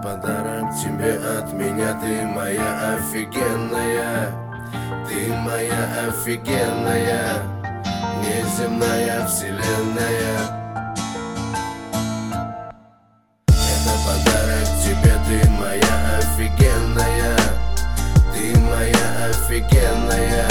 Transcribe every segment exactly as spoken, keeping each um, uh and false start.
подарок тебе от меня, ты моя офигенная, ты моя офигенная, неземная вселенная. Это подарок тебе, ты моя офигенная, ты моя офигенная,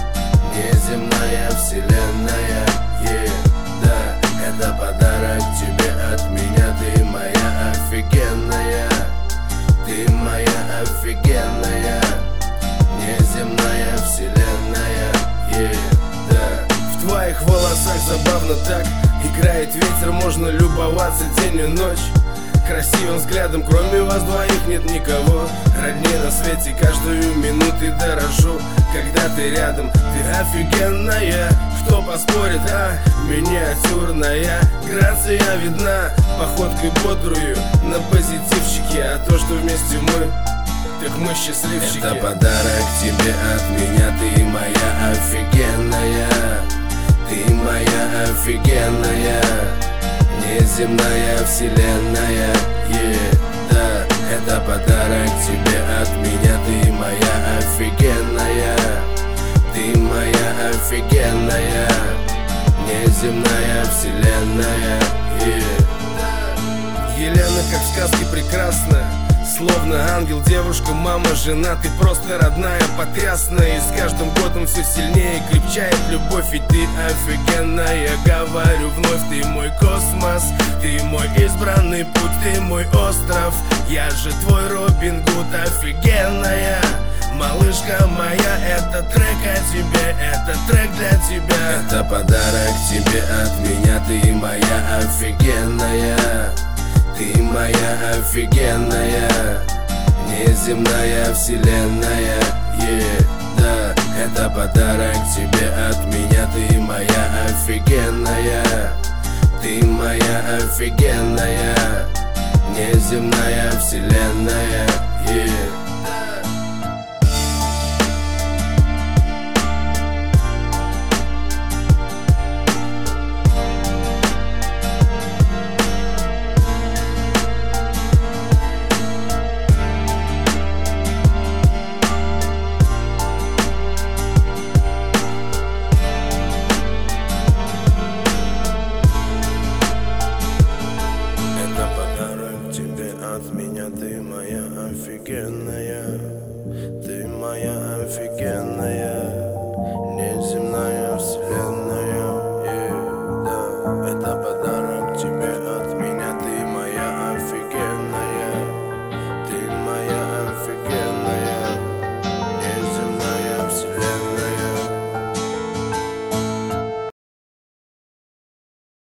неземная вселенная. Yeah, да, это подарок тебе от меня, ты моя офигенная, ты моя офигенная, неземная вселенная. Yeah, да. В твоих волосах забавно так играет ветер, можно любоваться день и ночь. Красивым взглядом, кроме вас двоих нет никого. Роднее на свете, каждую минуту дорожу, когда ты рядом. Ты офигенная, кто поспорит, а? Миниатюрная, грация видна, походкой бодрую, на позитивчике. А то, что вместе мы, так мы счастливчики. Это подарок тебе от меня, ты моя офигенная, ты моя офигенная, неземная вселенная. Yeah, да, это подарок тебе от меня, ты моя офигенная, ты моя офигенная, неземная вселенная. Yeah, да. Елена, как в сказке, прекрасна, словно ангел, девушка, мама, жена. Ты просто родная, потрясная, и с каждым годом все сильнее крепчает любовь. Ведь ты офигенная, говорю вновь, ты мой космос, ты мой избранный путь, ты мой остров. Я же твой Робин Гуд, офигенная малышка моя. Это трек о тебе, это трек для тебя. Это подарок тебе от меня, ты моя офигенная, ты моя офигенная, неземная вселенная. Yeah, да, это подарок тебе от меня, ты моя офигенная, ты моя офигенная, неземная вселенная. Yeah. От меня ты моя офигенная, ты моя офигенная.